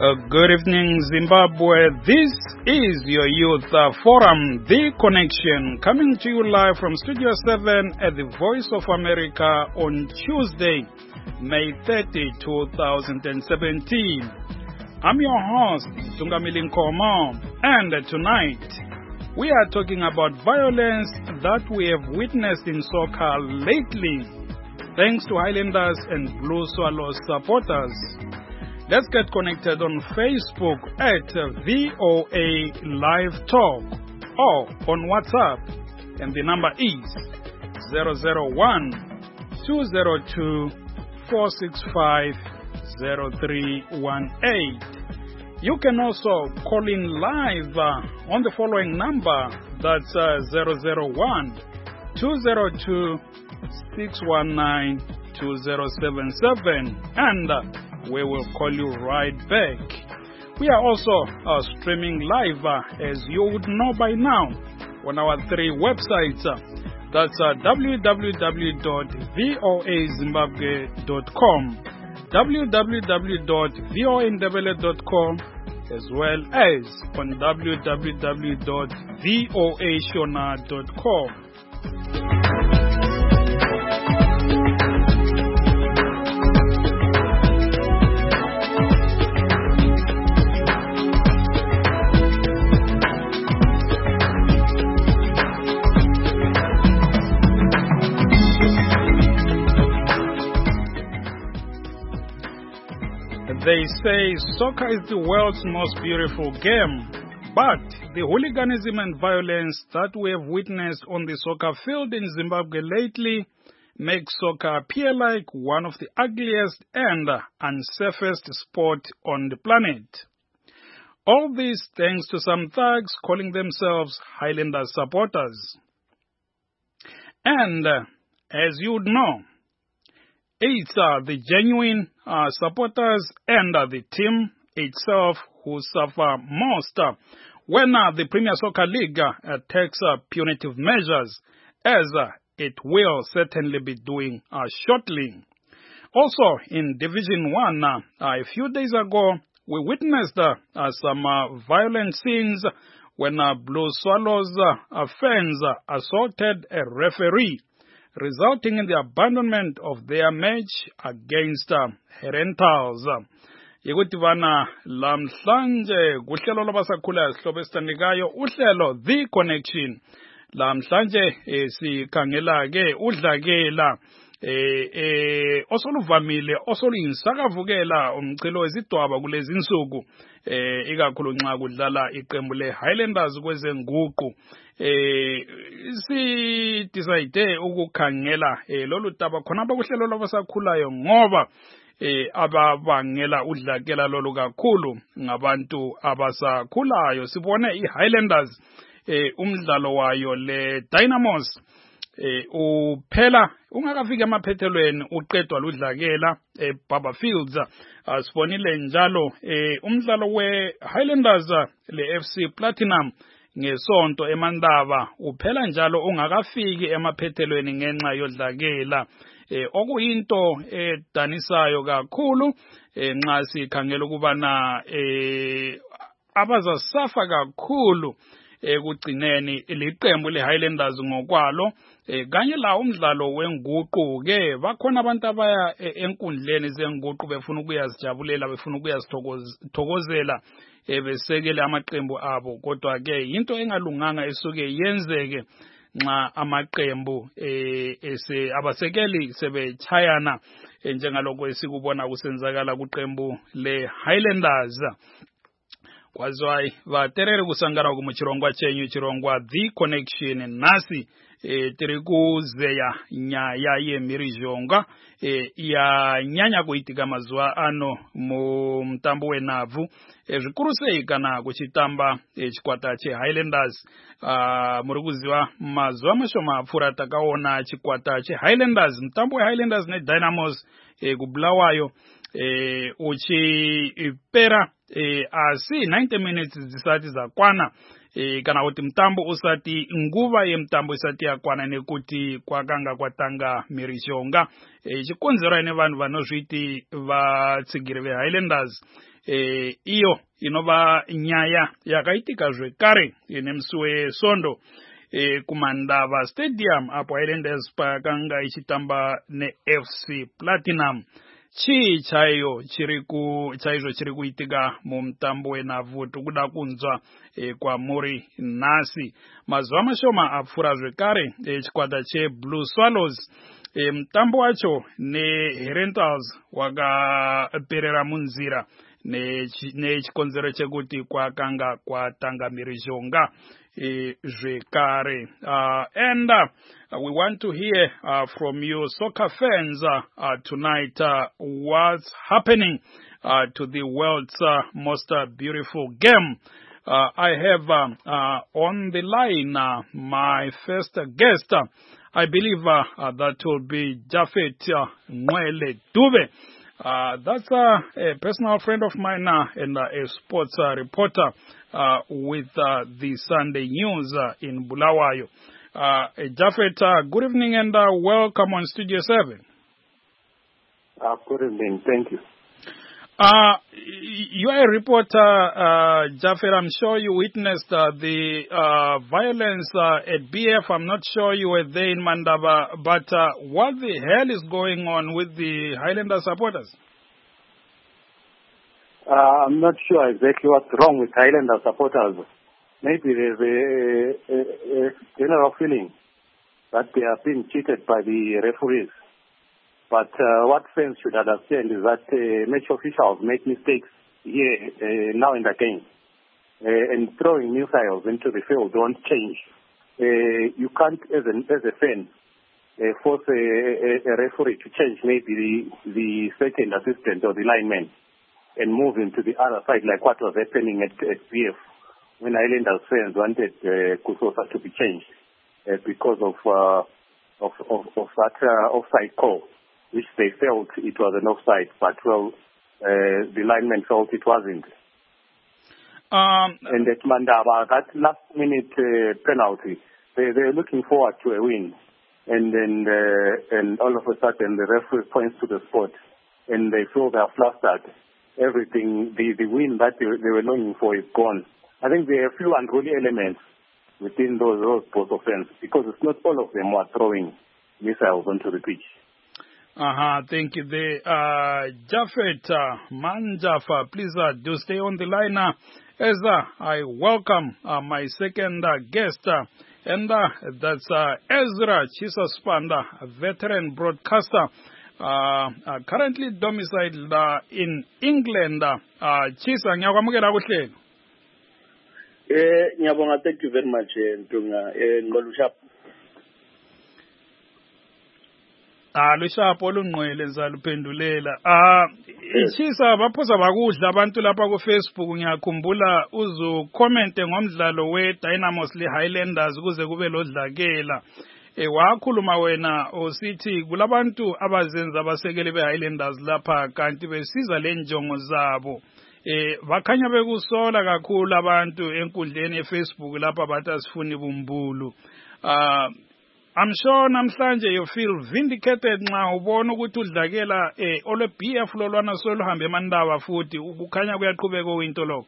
Good evening, Zimbabwe. This is your Youth Forum, The Connection, coming to you live from Studio 7 at the Voice of America on Tuesday, May 30, 2017. I'm your host, Tungamili Nkomo, and tonight we are talking about violence that we have witnessed in soccer lately, thanks to Highlanders and Blue Swallows supporters. Let's get connected on Facebook at VOA Live Talk or on WhatsApp, and the number is 001-202-465-0318. You can also call in live on the following number, that's 001-202-619-2077, and we will call you right back. We are also streaming live, as you would know by now, on our three websites. That's www.voazimbabwe.com, www.voandebele.com, as well as on www.voashona.com. They say soccer is the world's most beautiful game, but the hooliganism and violence that we have witnessed on the soccer field in Zimbabwe lately makes soccer appear like one of the ugliest and unsafest sports on the planet. All this thanks to some thugs calling themselves Highlander supporters. And as you would know, it's the genuine supporters and the team itself who suffer most when the Premier Soccer League takes punitive measures, as it will certainly be doing shortly. Also, in Division 1, a few days ago, we witnessed some violent scenes when Blue Swallows fans assaulted a referee, resulting in the abandonment of their match against Herentals. Yikuthi bana lamhlanje kuhlelo labasakhula sihlobo esithandekayo uhlelo The Connection. Lamhlanje sikhangela ke udlakela osoluvamile osoluyisakavukela umchilo wezidwaba kulezi insuku, ikakhulu nxa kudlala iqembu leHighlanders kwezenguqu. Si decide ukukhangela lolu daba khonapha kuhlelo labasakhulayo ngoba ababangela udlakela lolu kakhulu ngabantu abasakhulayo. Sibone iHighlanders umdlalo wayo le Dynamos uphela ungakafika emaphethelweni uqedwa ludlakela eBaba Fields. Sibonile njalo umdlalo weHighlanders leFC Platinum ngesonto eMandaba uphela njalo ungakafiki emaphethelweni ngenxa yodlakela, okuyinto edanisayo kakhulu nxa sikhangela ukubana abazasafa kakhulu ekugcineni liqembu leHighlanders ngokwalo. Kanye la umdlalo wenguqu ke bakhona abantu abaya enkundleni zenguqu befuna ukuyazijabulela, befuna ukuyazithokozela, besekele amaqembu abo, kodwa ke into engalunganga esuke yenzeke nxa amaqembu abasekeli sebechayana njengalokho esikubona kusenzakala kuqembu leHighlanders. Kwazwai vaterere kusangana kumuchirongwa chenyu, chirongwa The Connection. Nasi tiri kuzeya nyaya yemirizhonga ya nyanya kuitika mazuva ano mu mtambo wenavhu, zvikuru sei kana kuchitamba chikwata cheHighlanders. Muri kuziva mazuva mashoma apfuura takaona chikwata cheHighlanders, mtambo weHighlanders neDynamos kubulawayo uchipera asi 90 minutes zisati zakwana kana kuti mtambo usati nguva yemtambo isati yakwana nekuti kwakanga kwatanga mhirizhonga chikonzero ine vanhu vanozviti vatsigiri veHighlanders iyo inova nyaya yakaitika zvekare nemusi weSondo kuMandava Stadium apo Highlanders pakanga ichitamba neFC Platinum. Chaizvo chiri kuitika mumutambo wenhabvu tokuda kunzwa kwamuri nhasi. Mazuva mashoma apfuura zvekare chikwata cheBlue Swallows mutambo wacho neHerentals wakaperera munzira nechikonzero chekuti kwakanga kwatanga mhirizhonga zvekare. And we want to hear from you soccer fans tonight what's happening to the world's most beautiful game. I have on the line my first guest. I believe that will be Japhet Nwele Dube. That's a personal friend of mine and a sports reporter with the Sunday News in Bulawayo. Japhet, good evening and welcome on Studio 7. Good evening, thank you. You are a reporter, Japhet. I'm sure you witnessed the violence at BF. I'm not sure you were there in Mandava, but what the hell is going on with the Highlander supporters? I'm not sure exactly what's wrong with Highlander supporters. Maybe there's a general feeling that they are being cheated by the referees. But what fans should understand is that match officials make mistakes here now and again. And throwing missiles into the field won't change. You can't, as a fan, force a referee to change maybe the second assistant or the lineman and move him to the other side, like what was happening at BF when Highlanders fans wanted Kusosa to be changed because of that offside call, which they felt it was an offside, but the lineman felt it wasn't. And at Mandava, that last-minute penalty, they're looking forward to a win, and then and all of a sudden the referee points to the spot, and they feel they're flustered. Everything, the win that they were longing for is gone. I think there are a few unruly elements within those both offense, because it's not all of them who are throwing missiles onto the pitch. Thank you. Japhet Manjafa, please do stay on the line as I welcome my second guest, and that's Ezra Chisaspanda, a veteran broadcaster, currently domiciled in England. Chisa, ngiyakwamukela kuhlelo. Ngiyabonga, thank you very much, Ntunga, Ngolushap. Lushapo olungqwele nzaluphendulela. Ichisa baphosa bakudla abantu lapha ku Facebook. Ngiyakhumbula uzu comment ngomdlalo weDynamos leHighlanders kuze kube lodlakela. Wakhuluma wena usithi kulabantu abazenza abasekeli beHighlanders lapha kanti besiza lenjongo zabo. Bakhanya bekusola kakhulu abantu enkundleni yeFacebook lapha bathi asifuni bumbulu. I'm sure namhlanje you feel vindicated nxa ubona ukuthi udlakela ole BF lolwana soluhambe eMandava futhi ukukhanya kuyaqhubeka into lokho.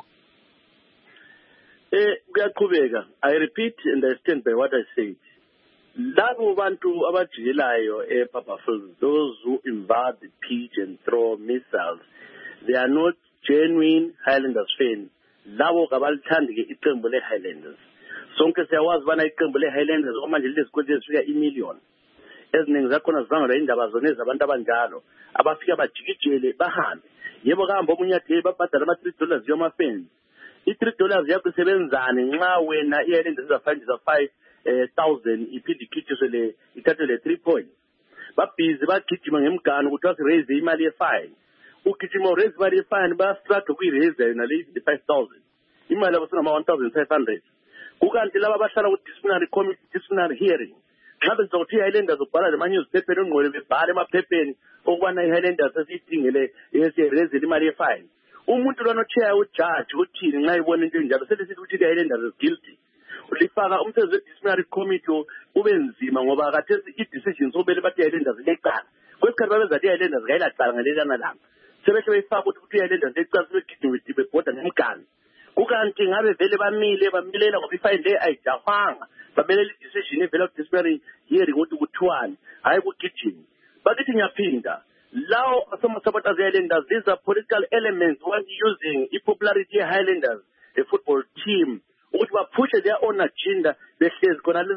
Kuyaqhubeka. I repeat and I stand by what I said. Labo bantu abajikelayo ePapafield, those who invade the pitch and throw missiles, they are not genuine Highlanders fans. Labo kabalithandi ke iqembu leHighlanders. Sonke siyawazi bana iqembu leHighlanders omanje lezikole ezifika imillion. Eziningi zakhona zivangela indaba zona ezabantu abanjalo abafika bajikijele bahambe. Yebo kahamba omunye athi babhadala ama$3 yoma-fans. I$3 yakho isebenzane nxa wena iHighlanders izafanje za 5,000 iphinde ikhitshiswe ithathe le 3 points. Babhizi bagijima ngemgano ukuthi wasiraise imali ye-fine. Ugijima uraise imali ye-fine bayastruggle ukuyiraise yona le 5,000. Imali yabo singama-1,500. Kukanti laba abahlala ku-disciplinary committee, disciplinary hearing, nxa benza ukuthi iHighlanders ubhala le ma-newspaper ongqole bebhale emaphepheni okubana i-Highlanders sesiyidingele yesiyerezile imali ye-fine. Umuntu lwanochair ujudge uthini nxa ibona into enjalo selisithi ukuthi i-Highlanders is guilty. Ulifaka umsebenzi we-disciplinary committee ube nzima ngoba khathesi i-decision sobele bathi i-Highlanders ilecala. Kwesikhathi babezathi i-Highlanders kayilacala ngalelana langa. Sebehle beyifaka ukuthi i-Highlanders lecala sebegidinga bebhoda ngemgani. Kukanti ngabe vele bamilela ngoba ifine le ayijafanga. Babelela i-decision evela ku-disciplinary hearing ukuthi kuthiwani hayi kugijini. Bakithi ngiyaphinda law some supporters Highlanders, these are political elements when using the popularity of Highlanders, the football team, which were pushing their own agenda. They say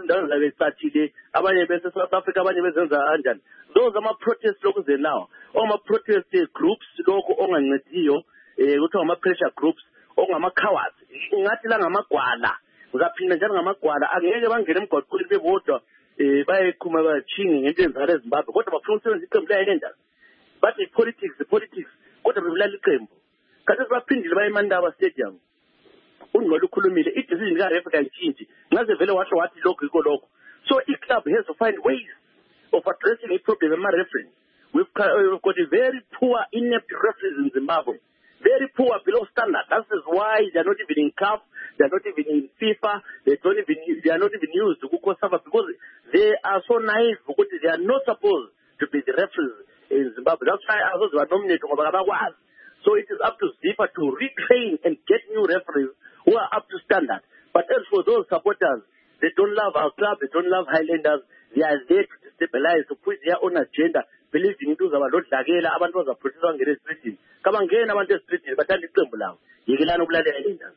South Africa, those are my protest locals now. All my protest groups, local on pressure groups, on my cowards, Ngatilangamagwala, Zapina Jangamagwala, and the other one get them got could be water by Kumaba Ching and Zimbabwe. What about Frontiers? But the politics, what a really claim. Kataba Pindle by Mandawa Stadium. Unmolukulumile, it is in the African change. Not the Velo what local. So each club has to find ways of addressing a problem. My reference. We've got a very poor, inept referees in Zimbabwe. Very poor, below standard. That is why they are not even in CAF, they are not even in FIFA, they are not even used to go suffer because they are so naive because they are not supposed to be the referees in Zimbabwe. That's why others were nominated. So it is up to FIFA to retrain and get new referees who are up to standard. But as for those supporters, they don't love our club, they don't love Highlanders, they are there to destabilize, to push their own agenda, believing into our Lord Lagela, abantu are protesting against street. Come on, again, about the street, but I'm Highlanders.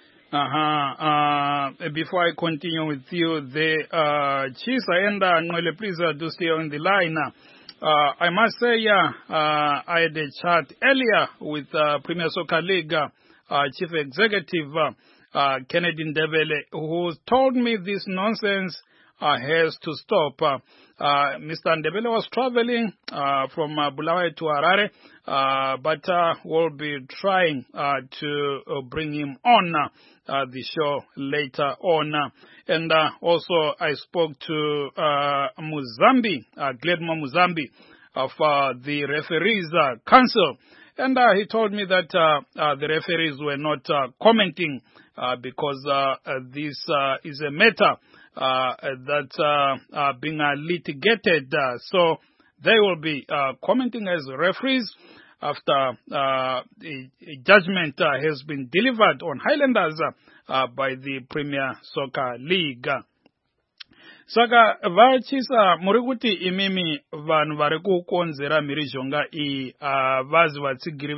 Before I continue with you, the Chisa and Nwele, please do stay on the line. I must say, I had a chat earlier with Premier Soccer League Chief Executive Kennedy Ndebele, who told me this nonsense has to stop. Mr. Ndebele was traveling from Bulawayo to Harare, but we'll be trying to bring him on the show later on. And also I spoke to Muzambi, Gledmo Muzambi of the Referees Council. And he told me that the referees were not commenting because this is a matter that's being litigated. So they will be commenting as referees after a judgment has been delivered on Highlanders by the Premier Soccer League. Saka vachisa murikuti imimi vanhu vari kukonzera mhirizhonga iyi vazi vatsigiri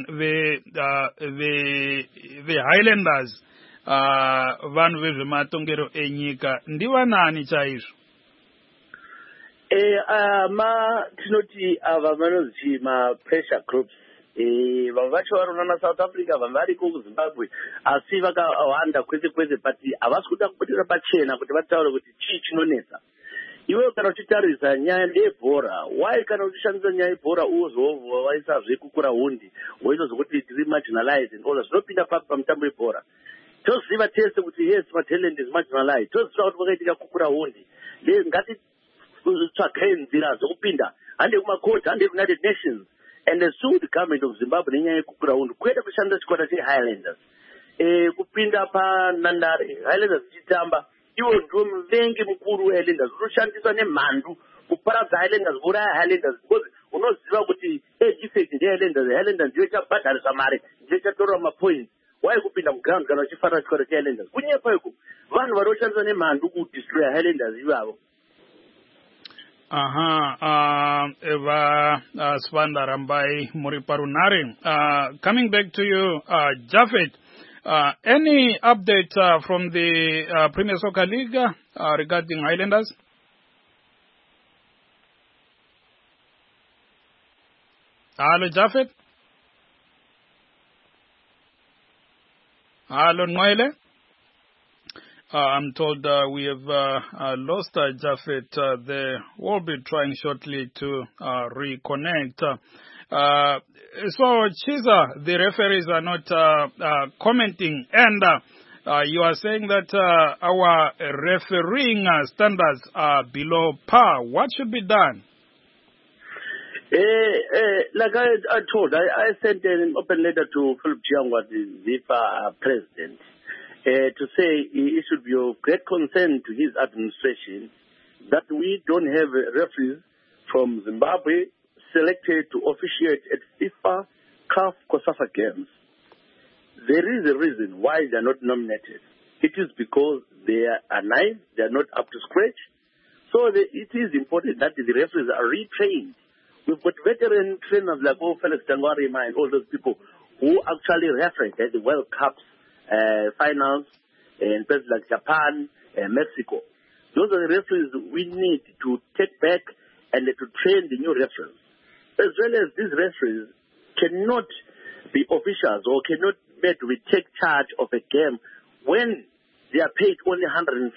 ve Highlanders vanhu vezvematongero enyika ndivanani chaizvo? Tinoti ava vanonzi ma-pressure groups. Vamwe vacho varonana South Africa, vamwe variko kuZimbabwe, asi vakawanda kwese but havasi kuda kupotera pachena kuti vataure kuti chii chinonetsa. Iwe kana uchitarisa nyaya yebhora, why kana uchishandisa nyaya yebhora waisazve kukura hundi, woitozokuti tiri marginalized and all that, zvinopinda pamutambo webhora. Toziva tese kuti yes, matalent is marginalized. Toziva kuti vakaitika kukura hundi. Ngati tsvakai nzira dzokupinda hande kumakoti, hande United Nations. And the sued government of Zimbabwe nenyaya yekukura hundi kwete kushandisa chikwata cheHighlanders. Kupinda panhandare Highlanders chitamba, iwo ndiwo muvengi mukuru weHighlanders. Unoshandiswa nemhandu kuparadza Highlanders, kuuraya Highlanders, because unoziva kuti age effect ndeHighlanders ndiyo chabhadharisa mari, ndiyo chatorwa mapoints. Why kupinda muground kana uchifarira chikwata cheHighlanders? Kunyepa iko vanhu vari kushandisa nemhandu kudestroya Highlanders ivavo. Eva Svanda Rambai Muriparunare. Coming back to you, Japhet, any update from the Premier Soccer League regarding Highlanders? Hello, Japhet? Hello, Noele? I'm told we have lost Japhet. They will be trying shortly to reconnect. So, Chisa, the referees are not commenting, and you are saying that our refereeing standards are below par. What should be done? Like I told, I sent an open letter to Philip Chiangwa, the ZIFA president, to say it should be of great concern to his administration that we don't have referees from Zimbabwe selected to officiate at FIFA CAF COSAFA games. There is a reason why they are not nominated. It is because they are nice, they are not up to scratch. So it is important that the referees are retrained. We've got veteran trainers like Felix Tangwarima and all those people who actually refereed at the World Cups finals in places like Japan and Mexico. Those are the referees we need to take back and to train the new referees. As well as these referees cannot be officials or cannot take charge of a game when they are paid only $150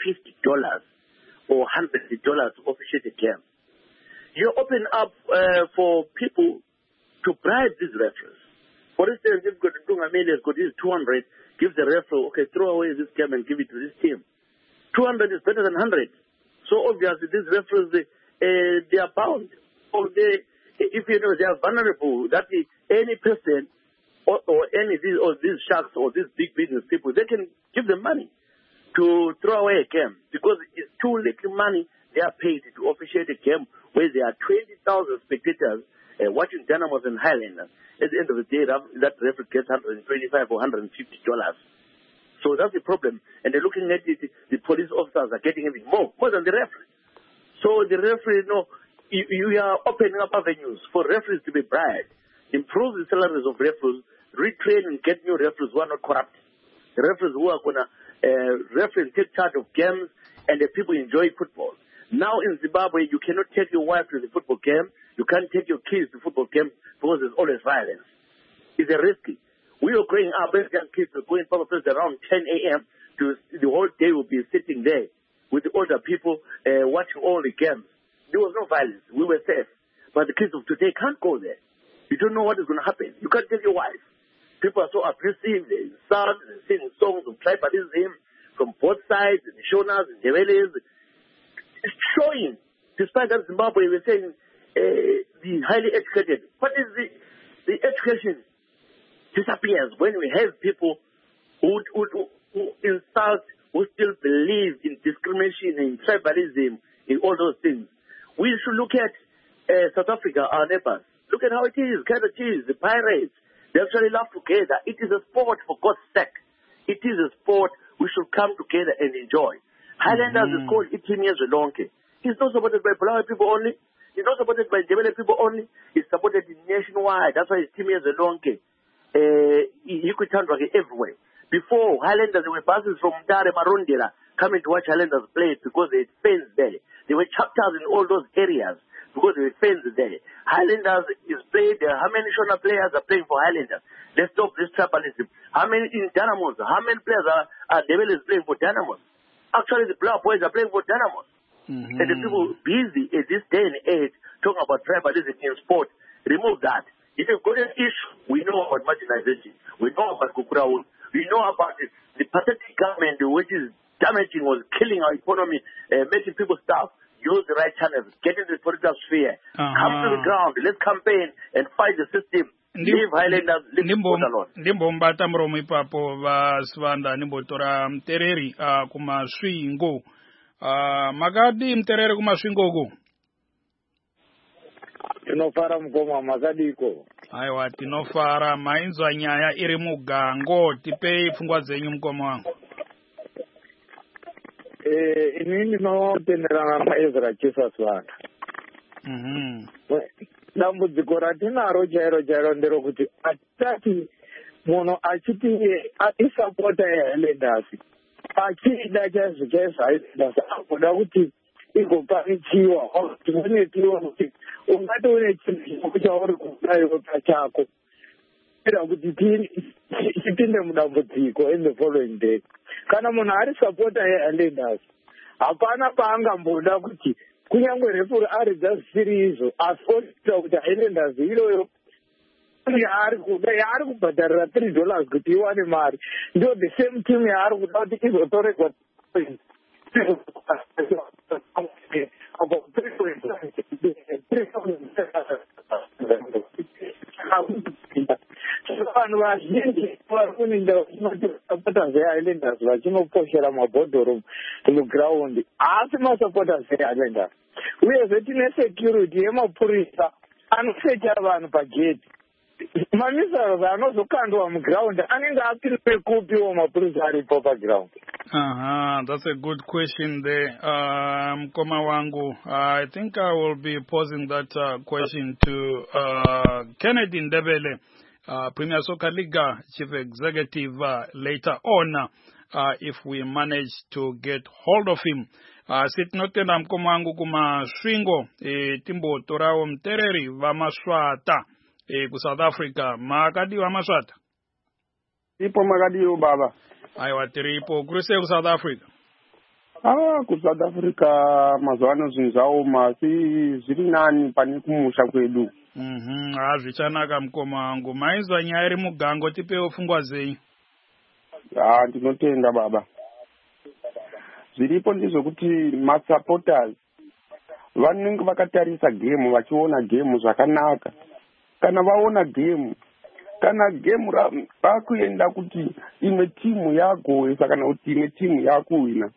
or $100 to officiate a game. You open up for people to bribe these referees. For instance, if Tungameli has got his 200, give the referee, okay, throw away this game and give it to this team. 200 is better than 100. So obviously these referees, they are bound. Or if you know they are vulnerable, that any person or any of these sharks or these big business people, they can give them money to throw away a game because it's too little money they are paid to officiate a game where there are 20,000 spectators watching Dynamos and Highlanders. At the end of the day, that referee gets $125 or $150. So that's the problem. And they're looking at it, the police officers are getting even more than the referee. So the referee, you are opening up avenues for referees to be bribed, improve the salaries of referees, retrain and get new referees who are not corrupt. The referees who are going to referee and take charge of games and the people enjoy football. Now in Zimbabwe, you cannot take your wife to the football game. You can't take your kids to the football game because there's always violence. It's a risky. We were growing up, young kids were going probably around 10 a.m. The whole day will be sitting there with the older people watching all the games. There was no violence. We were safe. But the kids of today can't go there. You don't know what is going to happen. You can't take your wife. People are so abusive. They start singing songs of tribalism from both sides, the Shonas and the Develes. It's showing, despite that Zimbabwe, we're saying the highly educated. What is the education disappears when we have people who insult, who still believe in discrimination, in tribalism, in all those things. We should look at South Africa, our neighbors. Look at how it is. Kaizer Chiefs, the Pirates, they actually laugh together. It is a sport, for God's sake. It is a sport we should come together and enjoy. Highlanders is called Itimiya Zwelonke. It's not supported by Bulawayo people only. It's not supported by Ndebele people only. It's supported nationwide. That's why it's Itimiya Zwelonke. Equitandra everywhere. Before, Highlanders, there were buses from Mtare Marondera coming to watch Highlanders play because they had fans there. There were chapters in all those areas because there were fans there. Highlanders is played. How many Shona players are playing for Highlanders? Let's stop this tribalism. How many in Dynamos? How many players are Ndebele playing for Dynamos? Actually, the Black Boys are playing for Dynamos. And the people busy at this day and age talking about tribalism in sport, remove that. If you've got an issue, we know about marginalization. We know about Kukuraun. We know about the pathetic government which is damaging or killing our economy, making people starve. Use the right channels. Get into the political sphere. Come to the ground. Let's campaign and fight the system. Leave Highlanders, leave sport alone. Ndimbomba mromo ipapo vasvanda nimbotora mtereri kumasvingo. Makadi mtereri kumasvingo uko? Tinofara mukoma makadiko. Aiwa tinofara mainzwa nyaya iri mugango tipei pfungwa dzenyu mukoma wangu. Inini ndinotenderana naEzra Jesus vana. Dambudziko ratinaro chairo nderokuti atati munhu achiti atisapota yeHighlanders achida chaizvo Highlanders akuda kuti igopanichiwa timonetiwa kuti ungati une chinhu chauri kudayo pachako ira kuti tipinde mudambudziko in the following day. Kana munhu ari sapota yeHighlanders hapana paangamboda kuti kunyangwe refuri aridza zvisiri izvo asi oita kuti Highlanders iroyo yaari kubhadharira $3 kuti iwane mari ndo the same team yaari kuda kuti izotoregwa about 3.5 vanhu vazhinji vari kuninda vachinoti supporters ehighlanders vachinoposhera mabhodhoro mugiraundi asi masupporters ehighlanders uyezve tine security yemapurisa anosecha vanhu pageti mamisars anozokandwa mugiraundi anenge apirwe kupiwo mapurisa aripo pagiraundi. That's a good question there, Mkoma Wangu. I think I will be posing that question to Kennedy Ndebele, Premier Soccer League Chief Executive, later on, if we manage to get hold of him. Sitnotenda Mkoma Wangu kuma swingo timbo torao mtereri va maswata ku South Africa. Makadi wa maswata? Ipo makadiyo baba. Aiwa tiripo kurese ku South Africa. Ku South Africa mazwano zinzaoma ziri nani pane kumusha kwedu. Zvichanaka Mkoma Wangu. Maizwa nyaya iri mugango tipewo pfungwa zenyu. Ndinotenda baba. Zviripo ndizvokuti masupporters vanenge vakatarisa game vachiona game zvakanaka. Kana vaona game kana game rakuenda kuti imwe timu yagoisa kana kuti imwe timu yakuwina,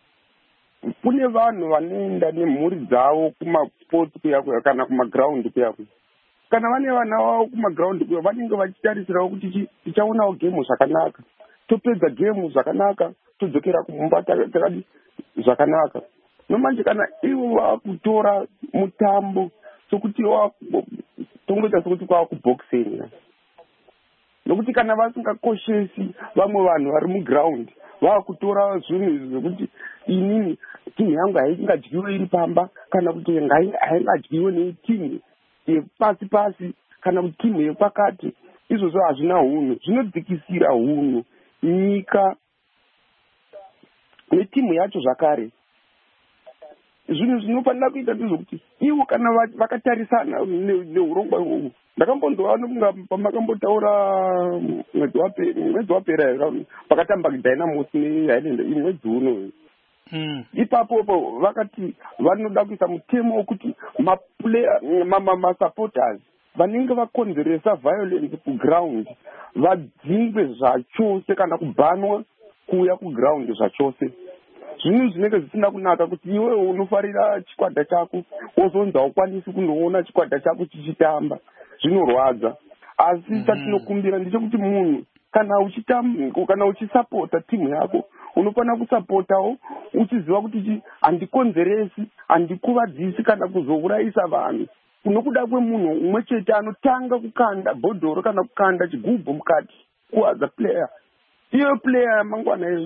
kune vanhu vanoenda nemhuri dzavo kumasports kuya kana kumaground kuya. Kana vane vana vavo kumaground kuya vanenge vachitarisirawo kuti tichaonawo game zvakanaka, topedza game zvakanaka, todzokera kumba takadi zvakanaka. Nomanje kana ivo vakutora mutambo sokuti tongoita sokuti kwakuboxing, nokuti kana vasingakoshesi vamwe vanhu vari muground vakutora zvinhu zvekuti inini timu yangu haingadyiwe iri pamba kana kuti haingadyiwe netimu yepasi pasi kana kuti timu yepakati, izvozvo hazvina hunhu, zvinodzikisira hunhu nyika netimu yacho zvakare. Zvinhu zvinofanira kuita ndezvokuti ivo kana vakatarisana neurongwa ihwohwo. Ndakambondoona pamakambotaura mwedzi wapera pakatamba Dynamos neHighland mwedzi uno. Ipapo vakati vanoda kuisa mutemo wekuti masupporters vanenge vakonzeresa violence kuground vadzingwe zvachose kana kubhanwa kuuya kuground zvachose. Zvinhu zvinenge zvisina kunaka kuti iwe unofarira chikwata chako wozonzi haukwanisi kundoona chikwata chako chichitamba, zvinorwadza. Asi chatinokumbira ndechekuti munhu kana uchisapota timu yako unofanira kusapotawo uchiziva kuti handikonzeresi, handikuvadzisi kana kuzourayisa vanhu. Kunokuda kwemunhu umwe chete anotanga kukanda bhodhoro kana kukanda chigubhu mukati kuadza player. Iyo player yamangwana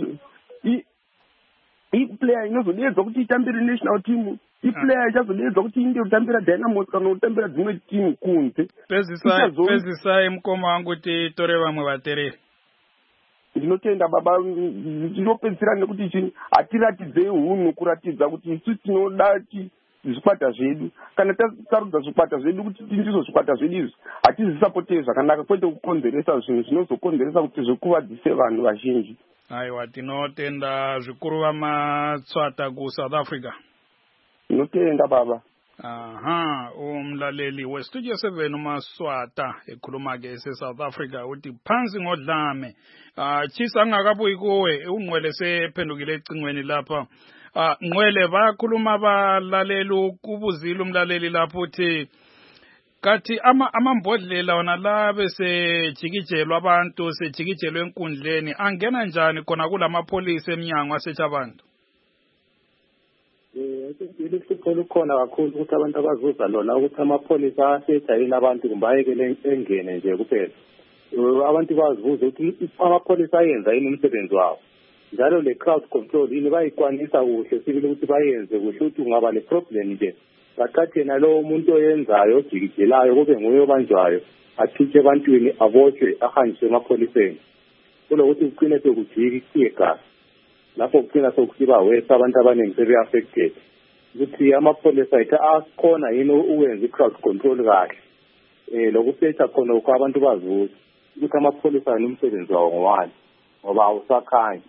player inozodedzwa kuti itambire national team, player ichazodedzwa kuti inde kutambira Dynamos kana kutambira dzimwe timu kunze. Pezisai Mkoma Wangu titore vamwe vatereri. Ndinotenda baba, ndinopedzisira nekuti hatiratidzei hunhu kuratidza kuti isu tinoda zvikwata zvedu. Kana tasarudza zvikwata zvedu kuti ndizvo zvikwata zvedu izvi, hatizvisapotei zvakanaka, kwete kukonzeresa zvinhu zvinozokonzeresa kuti zvikuvadzise vanhu vazhinji. Aiwa tinotenda zvikuru vamatswata ku South Africa. Tinotenda baba. Umlaleli westudio 7 umaswata ekhuluma-ke ese-South Africa uthi phansi ngodlame. Chisa angakabuyi kuwe ungqwele sephendukile ecingweni lapha. Ngqwele bayakhuluma abalaleli ukubuzile umlaleli lapho uthi kathi amambodlela wona la besejikijelwa abantu sejikijelwe enkundleni angena njani khona kulamapholisa eminyango asetha abantu? Ihlupho lukhona kakhulu ukuthi abantu abazuza lona ukuthi amapholisa asejayini abantu kumbe ayekele engene nje kuphela. Abantu bazibuza ukuthi amapholisa ayenza yini umsebenzi wabo, njalo le crowd control yini bayikwanisa kuhle sibili ukuthi bayenze kuhle, ukuthi kungaba le problem nje bathathe nalowo umuntu oyenzayo ojikijelayo kube nguye obanjwayo athitshe ebantwini abotshwe ahanjiswe emapholiseni, kulokuthi kucine sekujika igazi lapho kucina sokusiba wesa abantu abaningi sebe-affected. Ukuthi amapholisa ethu akhona yini ukwenza i-crowd control kahle, lokusetha khona abantu bazibuza ukuthi amapholisa yini umsebenzi wawo ngowani ngoba awusakhanyi.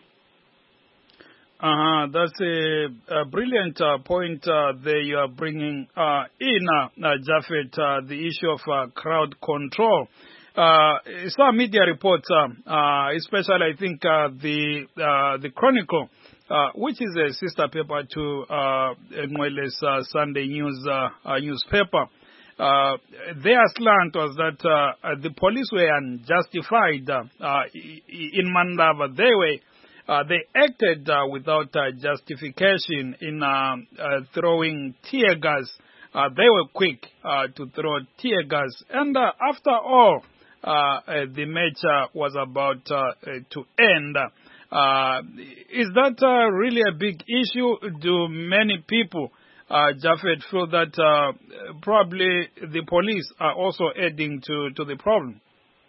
That's a brilliant point there you are bringing in, Japhet, the issue of crowd control. some media reports, especially I think the Chronicle, which is a sister paper to Ngwele's Sunday newspaper. Their slant was that the police were unjustified in Mandava. They acted without justification in throwing tear gas. They were quick to throw tear gas, and after all, the match was about to end. Is that really a big issue? Do many people, Japheth, feel that probably the police are also adding to the problem?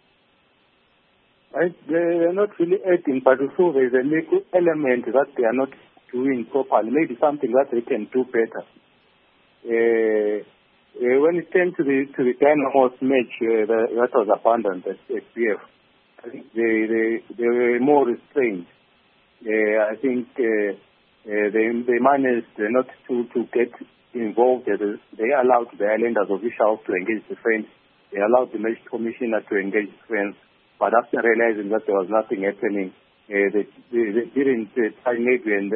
They are not really adding, but also there is a little element that they are not doing properly. Maybe something that they can do better. When it came to the Dynamos match that was abandoned at SPF, I think they were more restrained. I think they managed not to get involved. They allowed the Islanders officials to engage defense. They allowed the match commissioner to engage defense. But after realizing that there was nothing happening, they didn't try maybe and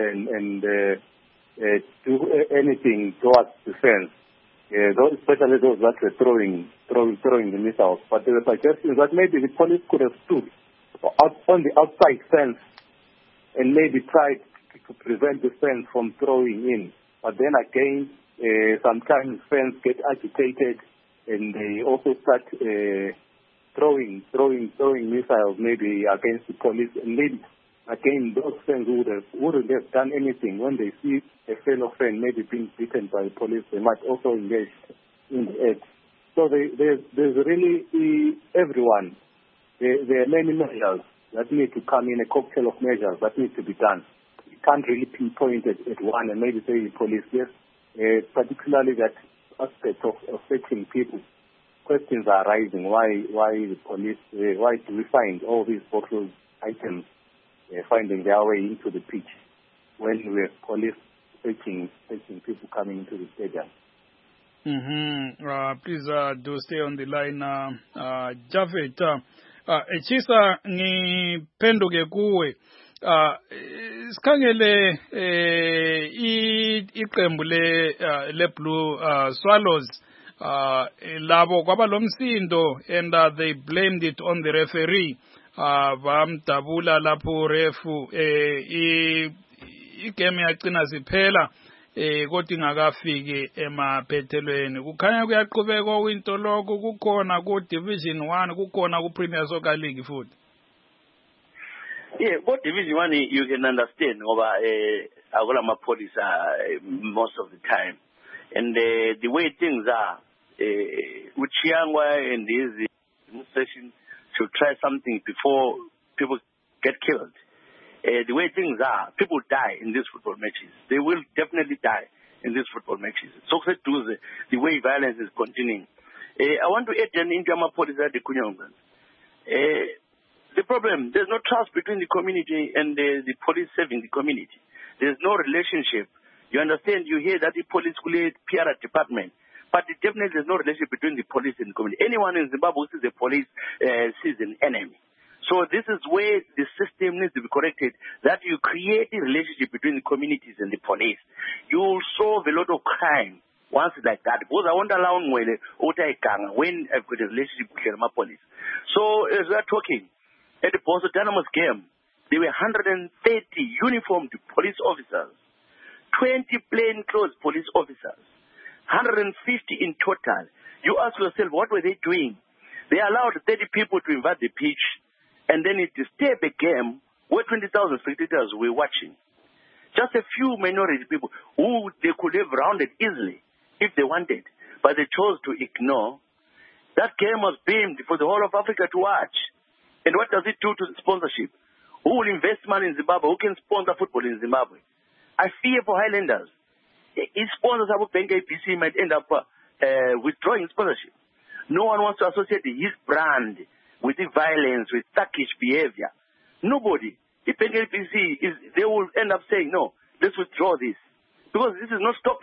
do anything towards defense. Especially those that were throwing the missiles. But there were suggestions that maybe the police could have stood on the outside fence and maybe tried to prevent the fence from throwing in. But then again, sometimes fence get agitated and they also start throwing missiles maybe against the police. And maybe again, those friends wouldn't have done anything. When they see a fellow friend maybe being beaten by the police, they might also engage in the act. So there's really everyone. There are many measures that need to come in, a cocktail of measures that need to be done. You can't really pinpoint it at one and maybe say the police, yes, particularly that aspect of affecting people. Questions are arising. Why the police, why do we find all these bottled items finding their way into the pitch when we have police searching people coming into the stadium? Please do stay on the line, Japheth. Chisa ngiphenduke kuwe. Sikhangele iqembu le Blue Swallows labo kwaba lomsindo and they blamed it on the referee. Bamdabula lapho refu igame yagcina siphela kodwa ingakafiki emaphethelweni. Kukhanya kuyaqhubeka kwinto lokho, kukhona ku Division 1, kukhona ku Premier Soccer League futhi. Yeah, but Division 1 you can understand over Agolama police most of the time. And the way things are, Uchiangwa and his administration should try something before people get killed. The way things are, people die in these football matches. They will definitely die in these football matches. So the way violence is continuing. I want to add into my policy at the Kunyongan. The problem, there's no trust between the community and the police serving the community. There's no relationship. You understand, you hear that the police will PR department, but definitely there's no relationship between the police and the community. Anyone in Zimbabwe who sees the police sees an enemy. So this is where the system needs to be corrected, that you create a relationship between the communities and the police. You will solve a lot of crime once like that. Because I won't allow when I've got a relationship with my police. So as we're talking, at the Boso Dynamos game, there were 130 uniformed police officers, 20 plainclothes police officers, 150 in total. You ask yourself, what were they doing? They allowed 30 people to invade the pitch, and then it disturbed a game where 20,000 spectators were watching. Just a few minority people who they could have rounded easily if they wanted, but they chose to ignore. That game was beamed for the whole of Africa to watch. And what does it do to the sponsorship? Who will invest money in Zimbabwe? Who can sponsor football in Zimbabwe? I fear for Highlanders. If sponsors of Bank ABC might end up withdrawing sponsorship. No one wants to associate his brand with the violence, with thuggish behavior. Nobody. If NLPC they will end up saying, no, let's withdraw this. Because this is not stopping.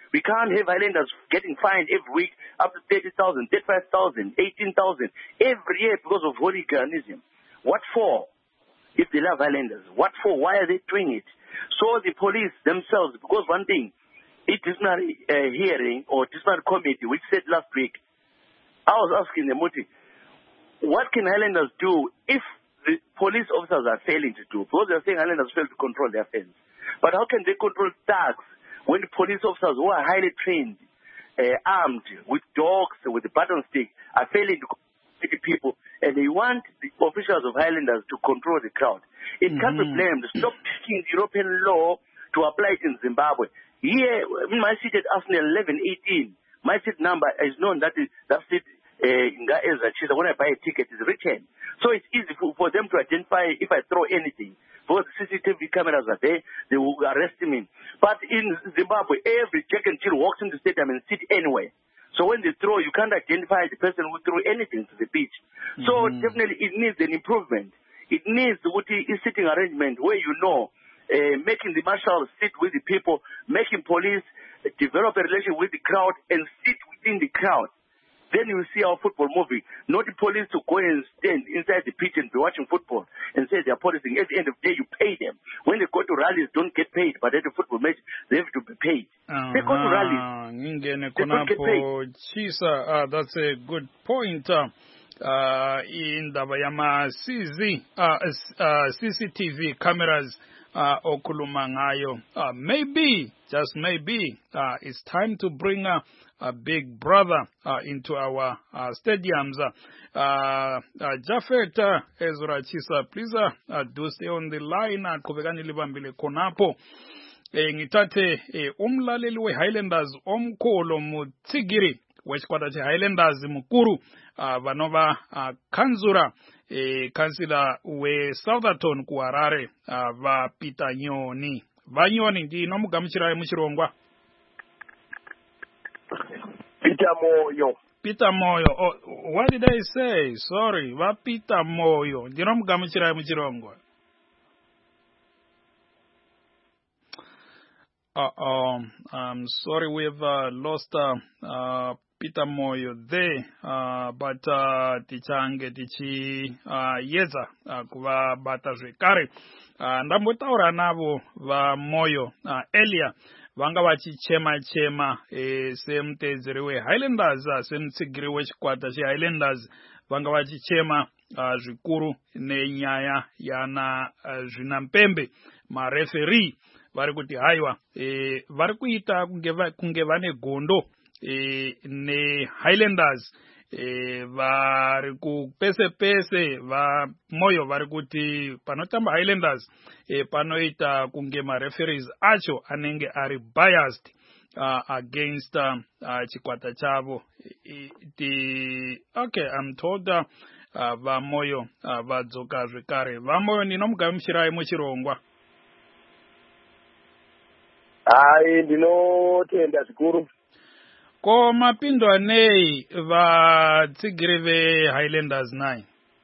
We can't have Highlanders getting fined every week up to 30,000, 35,000, 18,000 every year because of hooliganism. What for? If they love Highlanders, what for? Why are they doing it? So the police themselves, because one thing, a disciplinary hearing or disciplinary committee, which said last week, I was asking them, what can Highlanders do if the police officers are failing to do? Because they're saying Highlanders fail to control their fence. But how can they control thugs when the police officers who are highly trained, armed with dogs, with the button stick, are failing to control the people, and they want the officials of Highlanders to control the crowd? It can't be blamed. Stop taking European law to apply it in Zimbabwe. Here, my seat at Arsenal 1118, my seat number is known, that seat when I buy a ticket is written. So it's easy for them to identify if I throw anything. Because the CCTV cameras are there, they will arrest me. But in Zimbabwe, every Jack and Jill walks in the stadium and sit anywhere. So when they throw, you can't identify the person who threw anything to the pitch. So definitely it needs an improvement. It needs a sitting arrangement where making the marshals sit with the people, making police develop a relation with the crowd and sit within the crowd. Then you see our football moving. Not the police to go and stand inside the pitch and be watching football and say they are policing. At the end of the day, you pay them. When they go to rallies, don't get paid. But at the football match, they have to be paid. They go to rallies. They don't get paid. Chisa, that's a good point. In the Bayama CCTV cameras, Okulumangayo. Maybe, just maybe, it's time to bring a big brother into our stadiums. Jafet Ezra Chisa, please do stay on the line. Kubegani libambile konapo. Ngitate umlaleli we Highlanders omkholo mutsigiri wechikwata che Highlanders mukuru vanova Kanzura kansila we Southerton ku Harare va Peter Nyoni. Vanyoni ndi nomugamuchira muchirongwa. Peter Moyo. Oh, what did I say? Sorry. Va Peter Moyo. Ndi nomugamuchira muchirongwa. I'm sorry we've lost Peter Moyo there, but tichange tichi yeza kuva bata zvekare. Ndambotaura navo va Moyo earlier vanga vachichema semutedzeri we Highlanders semutsigiri wechikwata che Highlanders vanga vachichema zvikuru nenyaya yana zvinampembe mareferee vari kuti haiwa vari kuita kunge vane gondo ne Highlanders vari kupese va Moyo vari kuti panotamba Highlanders panoita kunge mareferees acho anenge ari biased against chikwata chavo. Okay, I'm told va Moyo vadzoka zvekare. Va Moyo ndinomugamuchirai muchirongwa. Hai, ndinotenda zvikuru. Ko mapindo anei vatsigiri ve Highlanders nai?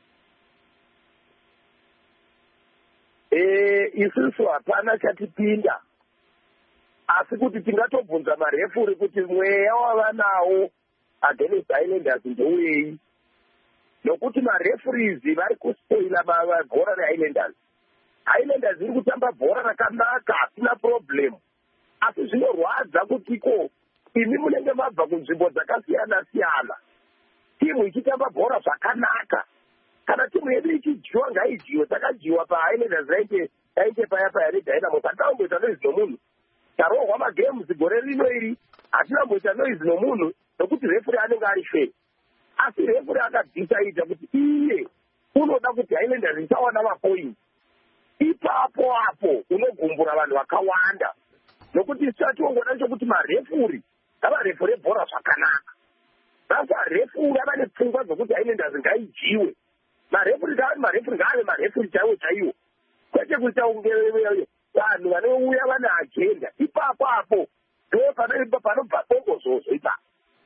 Isusu hapana chatipinda. Asi kuti tingatobvunza marefuri kuti mweya wavanawo against Highlanders ndeuyei. Nokuti marefuries vari kuspoila bhora reHighlanders. Highlanders iri kutamba bhora rakanaka, asina problem. Asi zvinorwadza kuti imi munenge mabva kunzvimbo dzakasiyana-siyana. Timu ichitamba bhora zvakanaka. Kana timu yedu ichijiwa ngaijiwe, takajiwa paHighlanders yaite paya neDynamo. Takamboita noizi nomunhu. Tarohwa magames gore rino iri, hatina mboita noizi nomunhu, nokuti refuri anenge ari fair. Asi refuri akadhisaidha kuti iye unoda kuti Highlanders isawana mapoints. Ipapo unogumbura vanhu vakawanda. Nokuti chatongoda chokuti marefuri avarefuri ebhora zvakanaka. Sasa refuri avane pfungwa dzokuti Highlanders ngaijiwe. Marefuri ngaave marefuri chaiwo. Kwete kuita vanhu vanouya vane agenda. Ipapo ndo panobva bongozozo ipapo.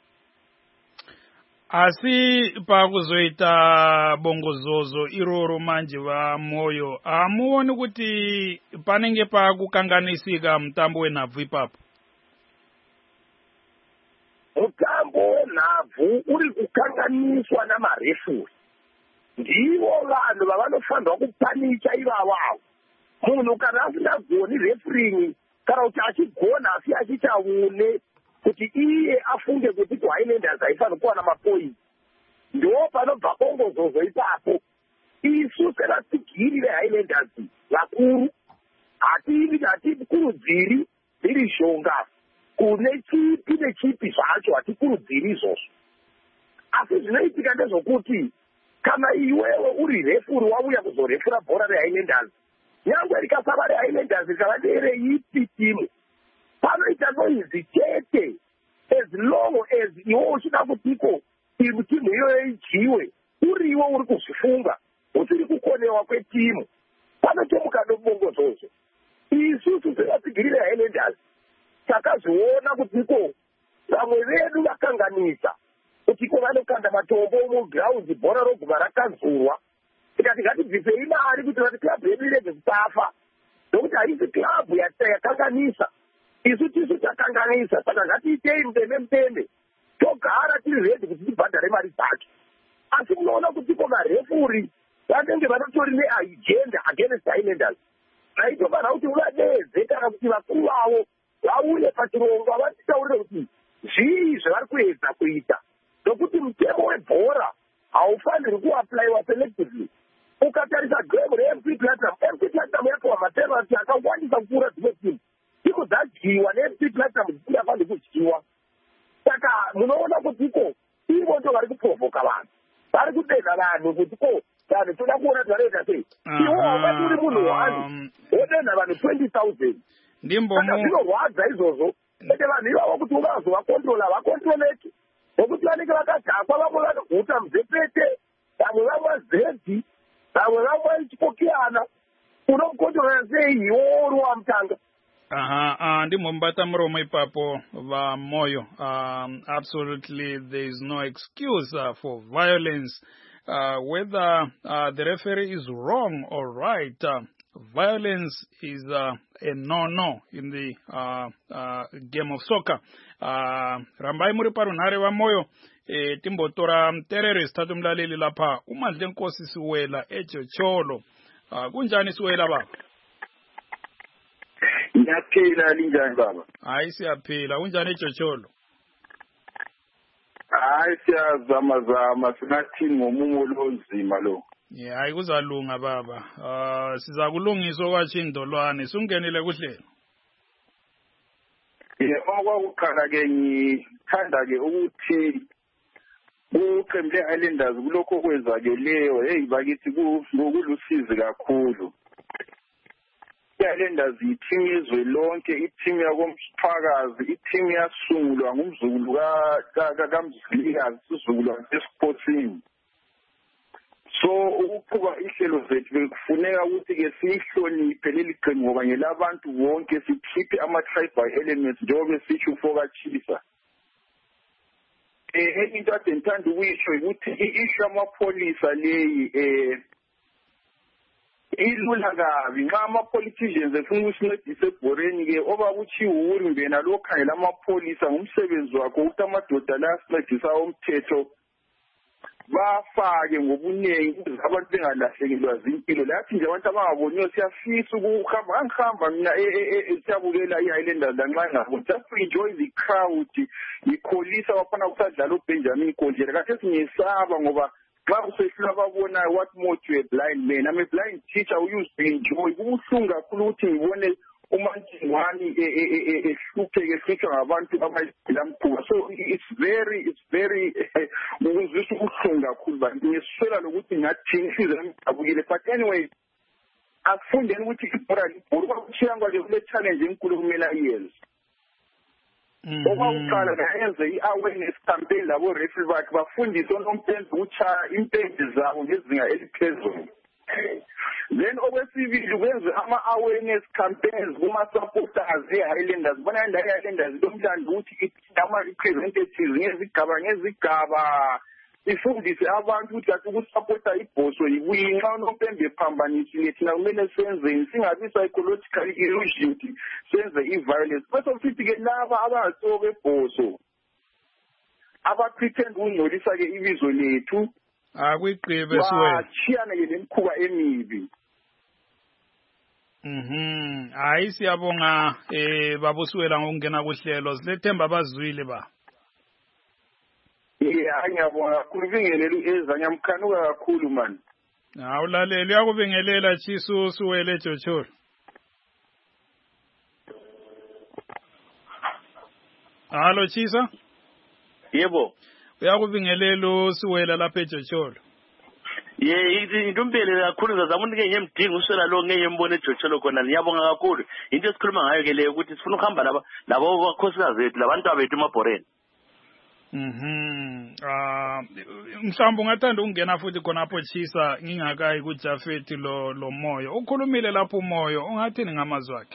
Asi pakuzoita bongozozo iroro manje va Moyo, hamuoni kuti panenge pakukanganisika mutambo wenhabvu ipapo? uvhu uri kukanganiswa namarefuri ndivo vanhu vavanofanirwa kupanicha ivavavo. Munhu kana asingagoni refuringi kana kuti achigona asi achichaune kuti iye afunge kuti kuhighlanders haifaniri kuwana mapointi, ndo panobva bongozozo ipapo. Isu sevatsigiri vehighlanders vakuru hatikurudziri dziri shonga kune chipi nechipi zvacho, hatikurudziri izvozvo. Asi zvinoitika ndezvokuti kana iwewe uri refuri wauya kuzorefura bhora rehighlanders, nyangwe rikasava rehighlanders rikava nereipi timu, panoita noizi chete as long as iwe uchida kutiko timu iyoyo idyiwe, uriwo uri kuzvifunga usiri kukonewa kwetimu, panotomuka dobongozozo. Isusu sevatsigiri vehighlanders takazviona kutiko vamwe vedu vakanganisa kutiko vanokanda matombo mugiraundi bhora roguma rakanzurwa. Tikati ngatibvisei mari kuti vati klabhu yedu irege kusafa, nokuti haisi klabhu yakanganisa, isu tisu takanganisa. Saka ngatiitei mupembe togara tiri redi kuti tibhadhare mari dzacho. Asi munoona kuti marefuri vanenge vanotori neagenda against highlanders, aitofanira kuti uvadeze kana kuti vakuru vavo vauye pachirongo vatitaurire kuti zvii zvavari kuedza kuita, nokuti mutemo webhora haufaniri kuaplaiwa selectively. Ukatarisa game reMP Platinum yapiwa mapenalty akawandisa kupfuura dzimwe timu, timu dzadyiwa neMP Platinum dzisingafaniri kudyiwa. Saka munoona kutiko ivo ndo vari kuprovhoka vanhu, vari kudeda vanhu kutiko vanhu toda kuona zvanoita sei. Iwo haungati uri munhu wani wodenha vanhu 20,000 ndimbomu zvinorwadza izvozvo. Ende vanhu ivavo kuti ungazovakontrola vakontroleki, nokuti vanenge vakadhakwa, vamwe vanoguta muzepete, vamwe vamwazedzi, vamwe vamwaichipokiyana. Unomukontrola sei iwo uri wamutanga? Ndimbomubata muromo ipapo vaMoyo. Absolutely there is no excuse for violence, whether the referee is wrong or right. Violence is a no in the game of soccer. Rambai muri parunhare vaMoyo. Timbotora muterere sitatu mlaleli lapha uMandle Nkosi Siwela eJocholo. Kunjani Siwela baba? Ngiyaphila linjani baba? Hayi siyaphila. Kunjani eJocholo? Hayi siyazama sinathini ngomumo lonzima lo. Hayi kuzalunga baba. Siza kulungiswa kwachindolwane. Sungenile kuhlelo. Okwakuqala ke ngithanda ke ukuthi uqembu leHighlanders kulokho okwenzakeleyo bakithi kulusizi kakhulu. iHighlanders ithimu yezwe lonke, ithimu yakomsifakazi, ithimu yasungulwa ngumzukulu kaMzilikazi sizukulu waseSportsini. So ukuqhuba ihlelo zethu bekufuneka ukuthi ke sihloniphe leli qembu ngoba ngelabantu bonke, sikhiphe ama-tribal elements njengoba sisho ufokachisa. Into ade ngithanda ukuyisho ukuthi i-issue yamapholisa leyi ilula kabi. Nxa ama-politicians efuna ukusincedisa ebhoreni-ke obakutshiwuri mbena lokhangela amapholisa ngumsebenzi wakho ukuthi amadoda la asincedisa omthetho bafake ngobuningi ukuze abantu bengalahlekelwa zimpilo. Lathi nje abantu abangaboniyo siyafisa ukuhamba, ngangihamba mina siyabukela iHighlanders lanxa ngabo just to enjoy the crowd, ngikholisa abafana kusadlala uBenjamin Nkondlela. Kade singiyesaba ngoba xa kusehlula babonayo what more to a blind man. I'm a blind teacher who used to enjoy. Kubuhlungu kakhulu ukuthi ngibone uManjingwane ehlupheka ngabantu abayilamkhuba. So it's very ukuzwisa ubuhlungu kakhulu bantu. Ngiswela lokuthi ngathini ihliziyo ngijabukile, but anyway asifundeni ukuthi ibhora kwakuchiyangwa nje kule challenge enkulu kumele ayenze. Okwakuqala ngayenze i-awareness campaign labo referee bakhe bafundise onompembe ukutshaya impembe zabo ngezinga eliphezulu. Then okwesibili kwenze ama-awareness campaigns kuma-supporters e-Highlanders. Bona indawo e-Highlanders lomlando ukuthi ama-representatives ngezigaba ifundise abantu ukuthi athi ukusupporta ibhoso yikuyini. Nxa unompembe ephambanisile thina kumele senzeni, singabi psychologically illusioned ukuthi senze i-violence. Bese futhi-ke laba abangasiwo bebhoso abapretend ukungcolisa ke ibizo lethu akuyigqibe siwena wachiyana ke nemkhuba emibi. Hayi siyabonga babusiwela ngokungena kuhlelo silethemba abazwile ba. Ngiyabonga kakhulu bingeleli ezanyamkhanuka kakhulu man. Awulaleli uyakubingelela Chisu Suwele Jocholo. Hallo Chisa? Yebo. Uyakubingelela uSuwela lapha eJocholo. Intumbele kakhulu ngizama unike ngiyemdinga uswela lo ngeke ngembone eJocholo khona ngiyabonga kakhulu. Into esikhuluma ngayo ke leyo ukuthi sifuna ukuhamba labo bakhosikazi bethu labantu abethu emabhoreni. Mhlawumbe ungathanda ukungena futhi khonapho Chisa ngingakayi kuJafeti lo Moyo. Ukhulumile lapho uMoyo ungathini ngamazwi akhe?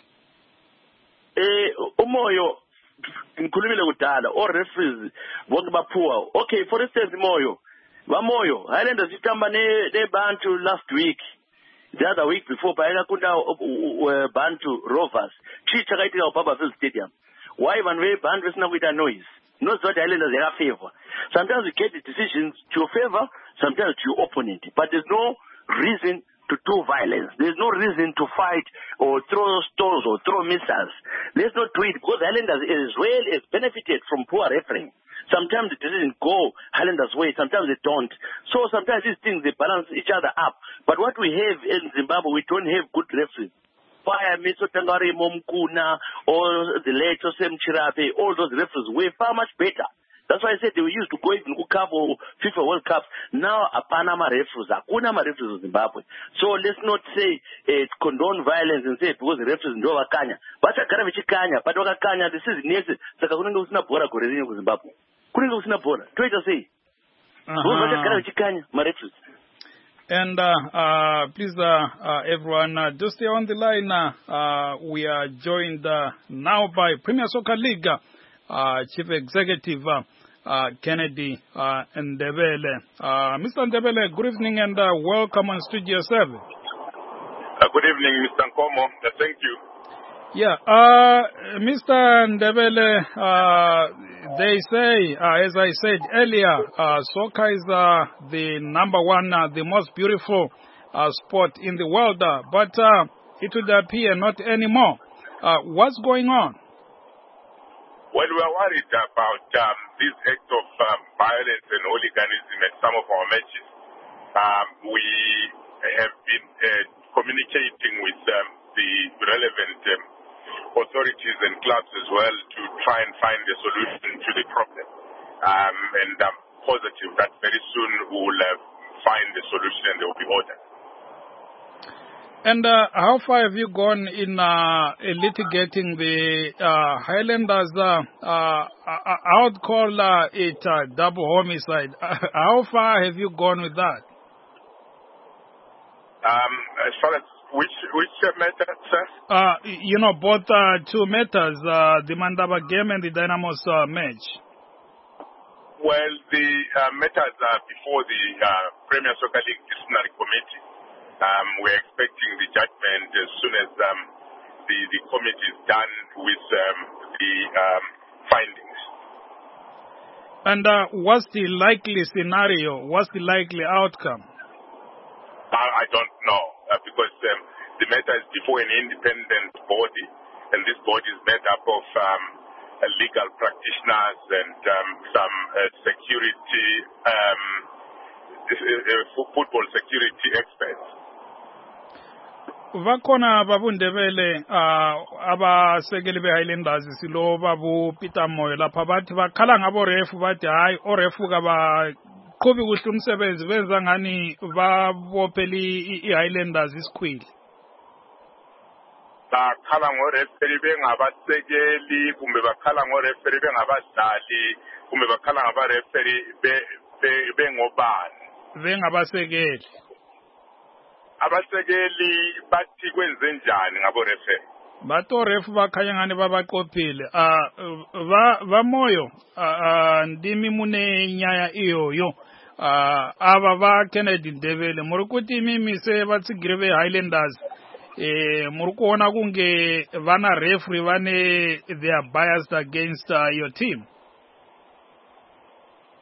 uMoyo ngikhulumile kudala o referees bonke baphuwa. Okay, for instance Moyo Bamoyo Highlanders sitamba ne Bantu last week, the other week before bayakunda Bantu Rovers chicha kayitika uBarberville Stadium. Why vanwe Bantu sina kuita noise? Not what Highlanders they are favor. Sometimes we get the decisions to your favor, sometimes to your opponent, but there's no reason to do violence. There's no reason to fight or throw stones or throw missiles. Let's not do it because Highlanders as well as benefited from poor refereeing. Sometimes the decisions go Highlanders' way, sometimes they don't. So sometimes these things, they balance each other up. But what we have in Zimbabwe, we don't have good referees. Fire Miso Tangari Momkuna or the late Osem Chirape, all those referees were far much better. That's why I said they were used to go in Cup or FIFA World Cups. Now a Panama referees, Akuna referees in Zimbabwe. So let's not say condone violence and say because the referees know Kanya. But Karavichi Kanya, but Kanya, this is Nese, Sakakunga Usna Bora Korean Zimbabwe. Couldn't Usna Bora. Try to say. Karavichi Kanya, my referees. And please, everyone, just stay on the line. We are joined now by Premier Soccer League Chief Executive Kennedy Ndebele. Mr. Ndebele, good evening and welcome on Studio 7. Good evening, Mr. Nkomo. Thank you. Yeah, Mr. Ndebele, they say, as I said earlier, soccer is the number one, the most beautiful sport in the world, but it would appear not anymore. What's going on? Well, we are worried about this act of violence and hooliganism at some of our matches. We have been communicating with the relevant authorities and clubs as well to try and find a solution to the problem. And I'm positive that very soon we will find a solution and there will be order. And how far have you gone in litigating the Highlanders? I would call it double homicide. How far have you gone with that? As far as which matter, sir? You know, both two matters, the Mandaba game and the Dynamos match. Well, the matters are before the Premier Soccer League Disciplinary Committee. We're expecting the judgment as soon as the committee is done with the findings. And what's the likely scenario? What's the likely outcome? I don't know because the matter is before an independent body, and this body is made up of legal practitioners and some security, football security experts. Vakhona babundebele abasekeli beHighlanders silo babu Peter Moyo lapha bathi bakhala ngabo refu bathi hayi o refu kabaqhubi kuhle umsebenzi benza ngani babopheli iHighlanders isikhwili. Bakhala ngoreferi bengabasekeli kumbe bakhala ngoreferi bengabadlali kumbe bakhala ngabareferi bengobani bengabasekeli. Abasekeli bathi kwenze njani ngabo referi? Bato refu bakhanya ngani babaqophile. Moyo ndimi mune nyaya iyoyo. Aba ba Kennedy Ndebele muri kuti mimi se batsigire be Highlanders muri kuona kunge vana referee vane they are biased against your team.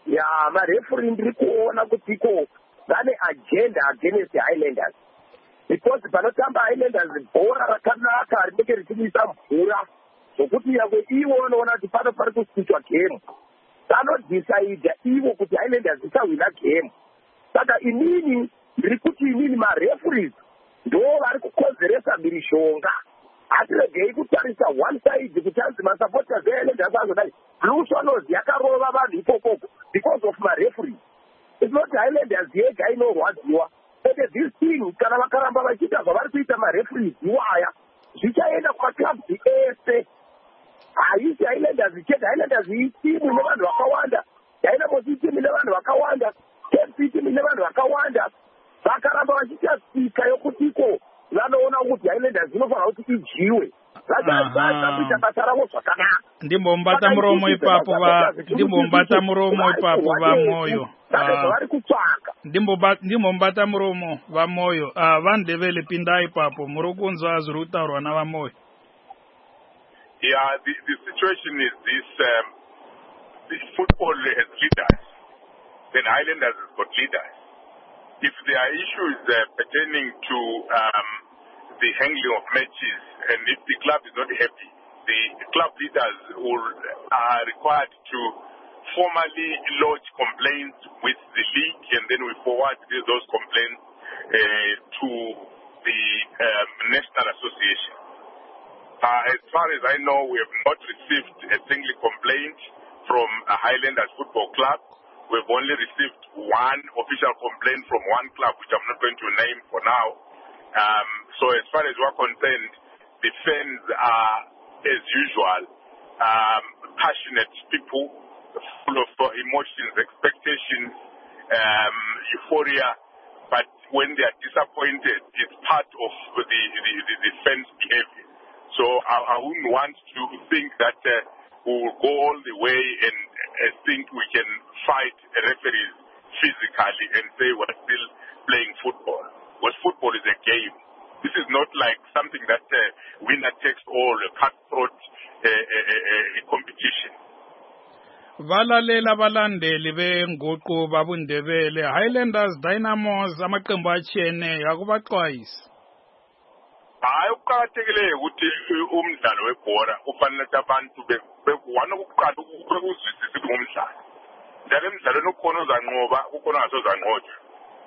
ya marefuri ndiri kuona kutiko vane agenda against the Highlanders because panotamba Highlanders bhora rakanaka rinenge richimisa mvura zvokuti yakwe ivo vanoona kuti pano pari kusvitswa game vanodhisaidha ivo kuti Highlanders isawina game. Saka inini ndiri kuti inini marefuries ndo vari kukonzeresa mhirizhonga. Hatiregei kutarisa one side kuti anzi masupporters eHighlanders azodai Blue Swallows yakarova vanhu ipopopo because of marefuries. It's not Highlanders yega inorwadziwa. But this thing kana vakaramba vachiita zvavari kuita marefuries iwaya zvichaenda kumaclubs ese. Haisi Highlanders chete. Highlanders itimu ine vanhu vakawanda. Dynamos itimu ine vanhu vakawanda. KFC itimu ine vanhu vakawanda. Vakaramba vachiita tsika yokutiko vanoona kuti Highlanders inofanira kuti ijiwe. Vachaita basa ravo zvakanaka. Ndimbombata muromo ipapo vamoyo. Vari kutsvaka. Ndimbombata muromo vamoyo. Vandebele pindai ipapo muri kunzwa zviri kutaurwa navamoyo. Yeah, the situation is this football has leaders, then Highlanders has got leaders. If there are issues pertaining to the handling of matches, and if the club is not happy, the club leaders are required to formally lodge complaints with the league, and then we forward those complaints to the National Association. As far as I know, we have not received a single complaint from a Highlanders Football Club. We've only received one official complaint from one club, which I'm not going to name for now. So as far as we're concerned, the fans are, as usual, passionate people, full of emotions, expectations, euphoria. But when they are disappointed, it's part of the fans' behavior. So I wouldn't want to think that we will go all the way and think we can fight referees physically and say we're still playing football. Because football is a game. This is not like something that winner takes all, a cutthroat competition. Valalela balandeli benguqu babundebele Highlanders Dynamos amaqembu achene yakubaxwayisa. Hayi uqakathekile ukuthi umdlalo webhola ufanele abantu bekwana ukuqala ukuzwisisa ngomdlalo. Njalo emidlalweni ukhona ozanqoba ukhona ongasozanqotshwa.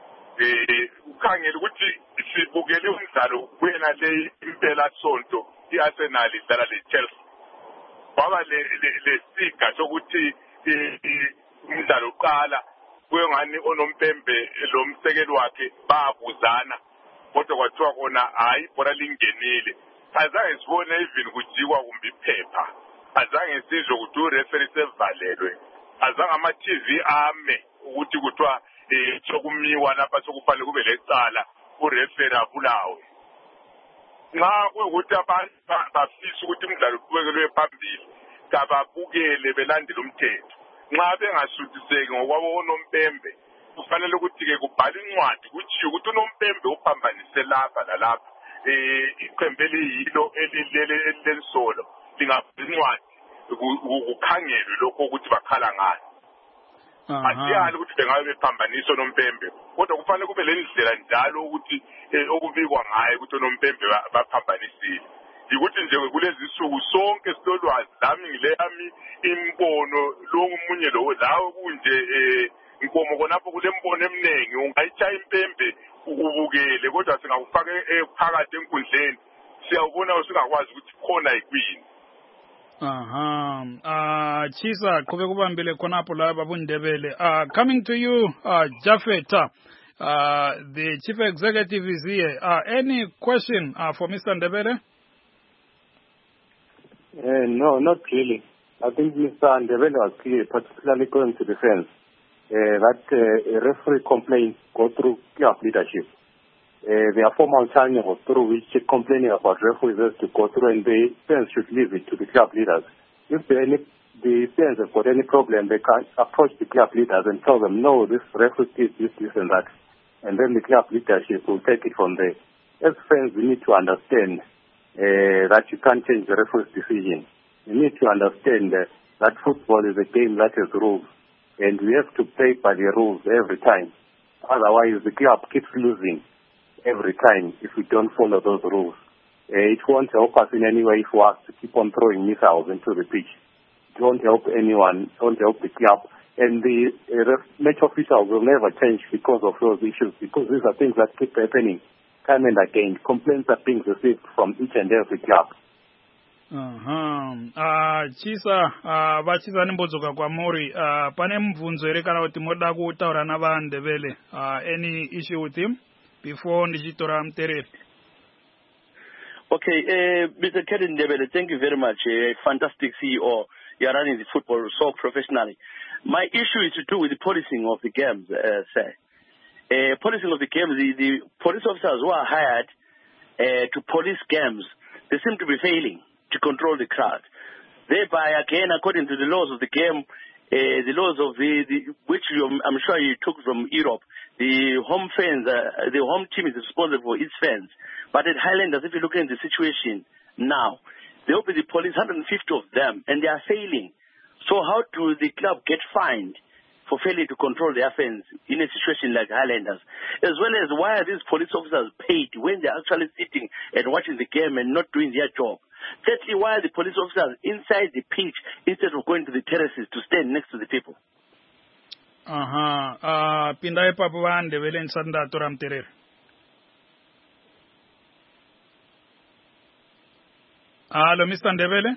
Ukhangela ukuthi sibukele umdlalo kuyena le impela sonto iArsenal idlala leChelsea. Baba le siga sokuthi umdlalo uqala kuyengani onompembe lo msekeli wakhe babuzana. Kodwa kwathiwa kona hayi ibhola lingenile. Azange sibone even kujikwa kumbe iphepha. Azange sizwe ukuthi ureferee sevalelwe. Azange ama-TV ame ukuthi kuthiwa sokumiwa lapha sokufanele kube lecala ureferee abulawe. Nxa kuyukuthi abantu bafisa ukuthi umdlalo uqhubekele phambili kababukele belandela umthetho. Nxa bengasuthiseki ngokwabo onompembe kufanele ukuthi-ke kubhalwe incwadi kutshiwo ukuthi unompembe uphambanise lapha lalapha. Iqembu eliyilo elilensolo lingabhala incwadi kukhangelwe lokho ukuthi bakhala ngani. Asiyali ukuthi bengabe bephambanisa unompembe. Kodwa kufanele kube le ndlela njalo ukuthi okubikwa ngayo ukuthi unompembe baphambanisile. Yikuthi nje kulezi insuku sonke silolwazi lami ngileyami imbono lo umunye lo lawo kunje inkomo konapho kule mbono eminingi ungayitshaya impembe ubukele kodwa singakufaka phakathi enkundleni siyawubona usingakwazi ukuthi khona yikwini. Chisa qhubeka ubambile khonapho la babundebele. Coming to you, Japheth, the chief executive is here. Any question for Mr. Ndebele? No, not really. I think Mr. Ndebele was clear, particularly going to defense. That referee complaints go through club leadership. There are formal channels through which complaining about referees has to go through, and the fans should leave it to the club leaders. If the fans have got any problem, they can approach the club leaders and tell them, no, this referee did this and that. And then the club leadership will take it from there. As fans, we need to understand that you can't change the referee's decision. You need to understand that football is a game that has rules. and we have to play by the rules every time. Otherwise, the club keeps losing every time if we don't follow those rules. It won't help us in any way for us to keep on throwing missiles into the pitch. It won't help anyone, it won't help the club. And the match officials will never change because of those issues, because these are things that keep happening time and again. Complaints are being received from each and every club. Chisa vachisa nimbozoka kwamuri pane mubvunzo here kana kuti moda kutaura navaNdebele any issue with him before ndichitora mutereri? Okay, Mr. Kevin Ndebele, thank you very much. Fantastic CEO. You are running the football so professionally. My issue is to do with the policing of the games, sir. Policing of the games, the police officers who are hired to police games, they seem to be failing to control the crowd. Thereby, again, according to the laws of the game, the laws of which I'm sure you took from Europe, the home fans, the home team is responsible for its fans. But at Highlanders, if you look at the situation now, there will be the police, 150 of them, and they are failing. So how do the club get fined for failing to control their fans in a situation like Highlanders? As well as why are these police officers paid when they're actually sitting and watching the game and not doing their job? Thirdly, why are the police officers inside the pitch instead of going to the terraces to stand next to the people? Pindai papo vaNdebele nsanda tora mutereri. Hello, Mr. Ndebele?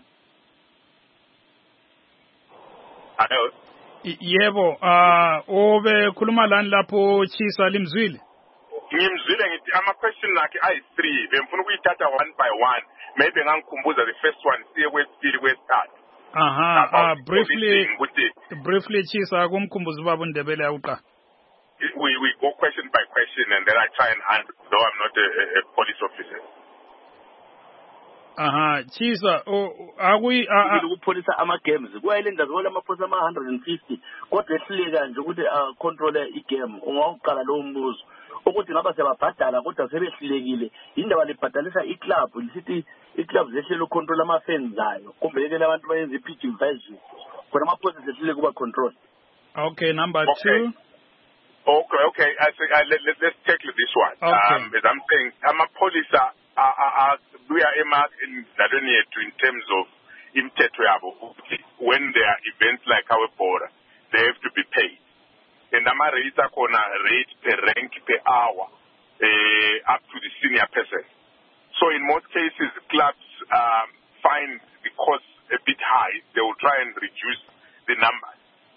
Hello. Yebo, ove khuluma lani lapho Chisa limzwile? Ngimzwile ngithi ama-question akhe ayi-3 bemfuna ukuyithatha one by one, maybe ngangikhumbuza the first one siye kwesibili kwesithathu. Briefly Chisa kumkhumbuza ubaba uNdebele akuqa. We go question by question and then I try and answer, though I'm not a police officer. Chisa, ukupolisa ama-games kuwayilenza zona amaphosa ama-150 kodwa ehluleka nje ukuthi controle igame. Ungawuqala lowo mbuzo ukuthi ngaba sebabhadala kodwa sebehlulekile indaba libhadalisa iclub lisithi iclub zehlele ucontrol ama-fans ayo kumbe yekele abantu bayenza i-pitch invasion khona amaphosa sehluleke kuba control. Okay, number 2. Okay. Let's tackle this one. Okay. As I'm saying, amapolisa we are endaweni yethu in terms of imithetho yabo when there are events like our border, they have to be paid. And ama-rates akhona rate per rank per hour up to the senior person. So in most cases, clubs find the cost a bit high. They will try and reduce the numbers.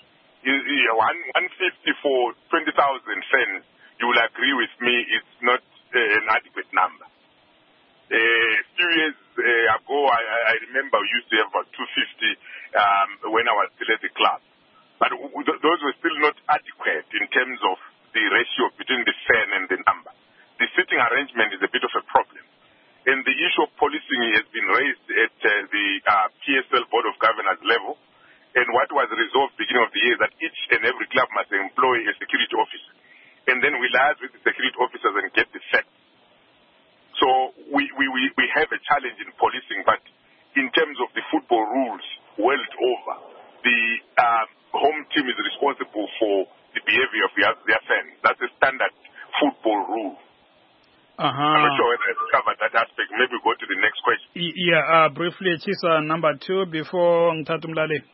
150 for 20,000 fans, you will agree with me, it's not an adequate number. A few years ago, I remember we used to have about 250 when I was still at the club. But those were still not adequate in terms of the ratio between the fan and the number. The sitting arrangement is a bit of a problem. And the issue of policing has been raised at the PSL Board of Governors level. And what was resolved beginning of the year is that each and every club must employ a security officer. And then we liaise with the security officers and get the facts. So we have a challenge in policing, but in terms of the football rules, world over, the home team is responsible for the behavior of their fans. That's a standard football rule. I'm not sure whether I've covered that aspect. Maybe go to the next question. Yeah, briefly, Chisa, number 2 before Ngtatumlale.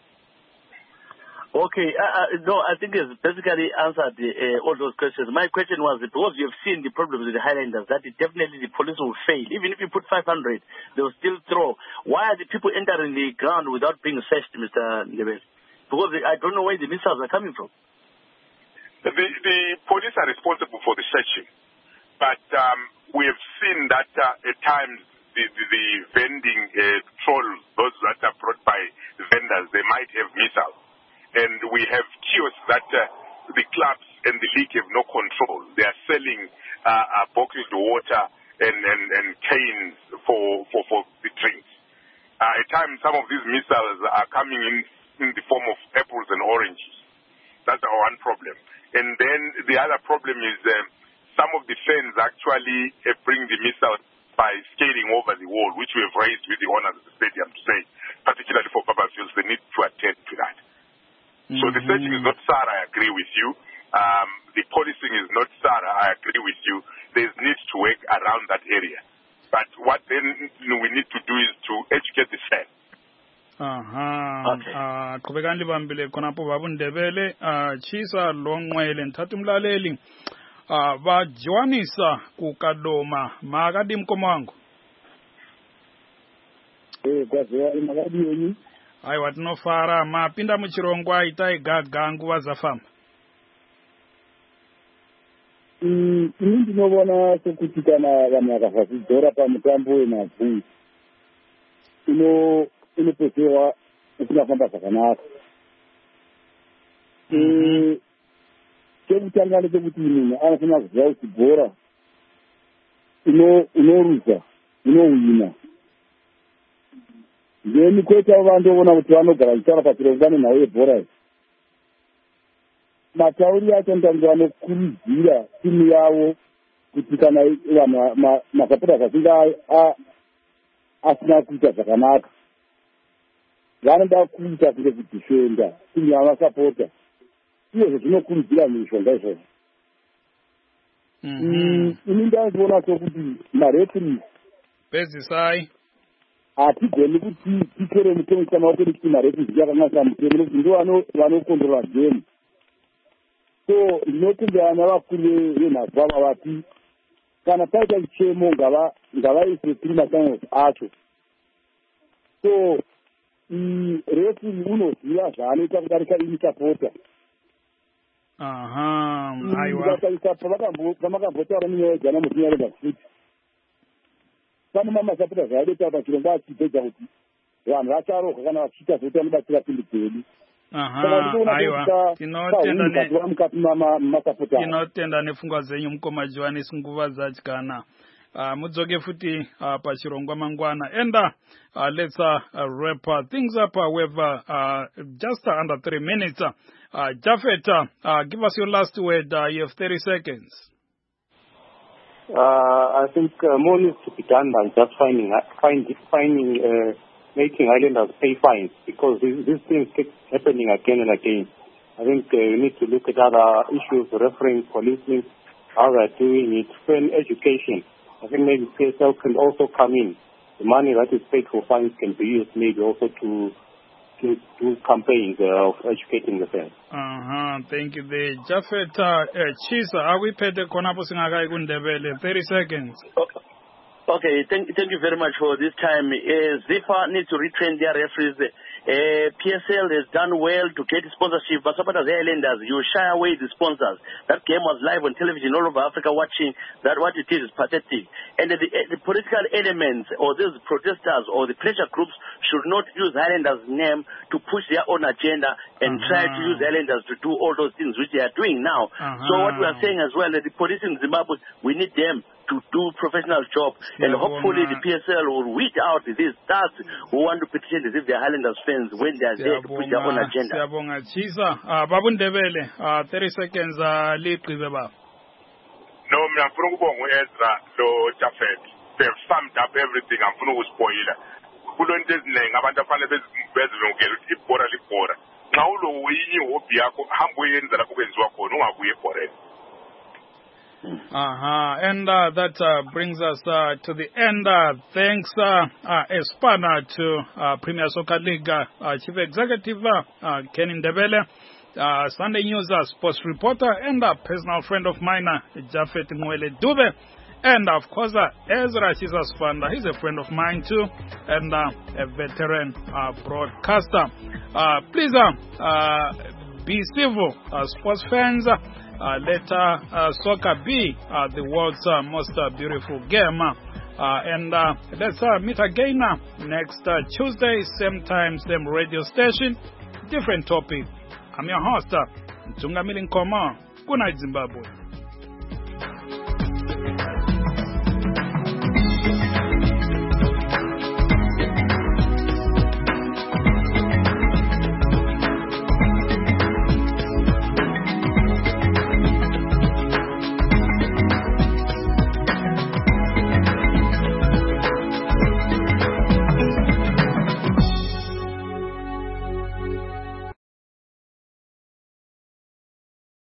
Okay, no, I think it's basically answered all those questions. My question was, because you have seen the problems with the Highlanders, that definitely the police will fail. Even if you put 500, they will still throw. Why are the people entering the ground without being searched, Mr. Ndebele? Because I don't know where the missiles are coming from. The police are responsible for the searching. But we have seen that at times the vending trolls, those that are brought by the vendors, they might have missiles. And we have kiosks that the clubs and the league have no control. They are selling bottled water and canes for the drinks. At times, some of these missiles are coming in the form of apples and oranges. That's our one problem. And then the other problem is some of the fans actually bring the missiles by scaling over the wall, which we have raised with the owners of the stadium to say, particularly for Barbafields, they need to attend to that. So the searching is not SARA, I agree with you. The policing is not SARA, I agree with you. There's need to work around that area. But what then we need to do is to educate the fans. Qhubekani libambile khonapho babundebele Chisa Longwele nthatha umlaleli bajiwanisa kuKadoma makadi mkomango kwaziwa imakadi yeni hayi watinofara mapinda muchirongwa itai gaga nguva zafamba ini ndinobona sekuti kana vanhu vakasazvidzora pamutambo wenhabvu inopesewa usingafamba zvakanaka chekutanga ndechekuti munhu anofanira kuziva kuti bhora unoruza unowina then koitawo vandoona kuti vanogara vachitaura pachirongwa nenhau yebhora iyi matauri acho ndange vanokurudzira timu yavo kuti kana vanhu masapota zvachinge asina kuita zvakanaka vanoda kuita kunge kudhifenda timu yamasapota iyezvo zvinokurudzira mishonga izvozvo ini ndaziona sokuti mareferees pedzisai hatigoni kuti titore mutemo chamaoko nekuti mareferees ndiakanasa mutemo nekuti ndo vanokondrola game so ndinotendera navakuru venhabvu ava vati kana paita chichemo ngavaise 3 mafinals acho so referi unoziva zvaanoita kudarika ini sapota ndikatarisa pamakambotaura munyaya mutinarega futi pane mamasapota zvaadeta pachirongwa achipedza kuti vanhu vacharohwa kana vachiita zvokuti vanobatsira pindi dzedu tinotenda nepfungwa dzenyu mukoma Johannes nguva dzatyana mudzoke futi pachirongwa mangwana and let's wrap things up with just under 3 minutes. Japheth, give us your last word. You have 30 seconds. I think more needs to be done than just making Highlanders pay fines, because these things keep happening again and again. I think we need to look at other issues, refereeing, policing, how they're doing it, fan education. I think maybe PSL can also come in. The money that is paid for fines can be used maybe also to do campaigns of educating the fans. Thank you. The Japheth Chisa, are we paid the Konapo Singagai Gundebele? 30 seconds. Okay, thank you very much for this time. ZIFA needs to retrain their referees. PSL has done well to get sponsorship, but supporters Highlanders, you shy away the sponsors. That game was live on television all over Africa watching. That what it is pathetic. And the political elements or those protesters or the pressure groups should not use Highlanders' name to push their own agenda and try to use Highlanders to do all those things which they are doing now. So what we are saying as well, that the police in Zimbabwe, we need them to do professional job, and hopefully the PSL will weed out these stars who want to petition as if they're Highlanders fans when they are there to push their own agenda. Siyabonga Chisa, babundebele 30 seconds liqibe baba. No, mina ngifuna ukubonga uEzra lo Japheth. They've summed up everything. Ngifuna ukuspoila. Kulonto eziningi abantu afanele bezilungele ukuthi ibhora libhora. Nxa ulo yinyi hobby yakho hamba uyenza lapho kwenziwa khona ungabuye ebhoreni. And that brings us to the end. Thanks, Espana, to Premier Soccer League Chief Executive Kenny Ndebele, Sunday News sports reporter, and a personal friend of mine, Japheth Mwele Dube, and of course, Ezra Jesus Fanda. He's a friend of mine too, and a veteran broadcaster. Please be civil, sports fans. Let soccer be the world's most beautiful game. And let's meet again next Tuesday, same time, same radio station, different topic. I'm your host, Mtungamili Nkoma. Good night, Zimbabwe.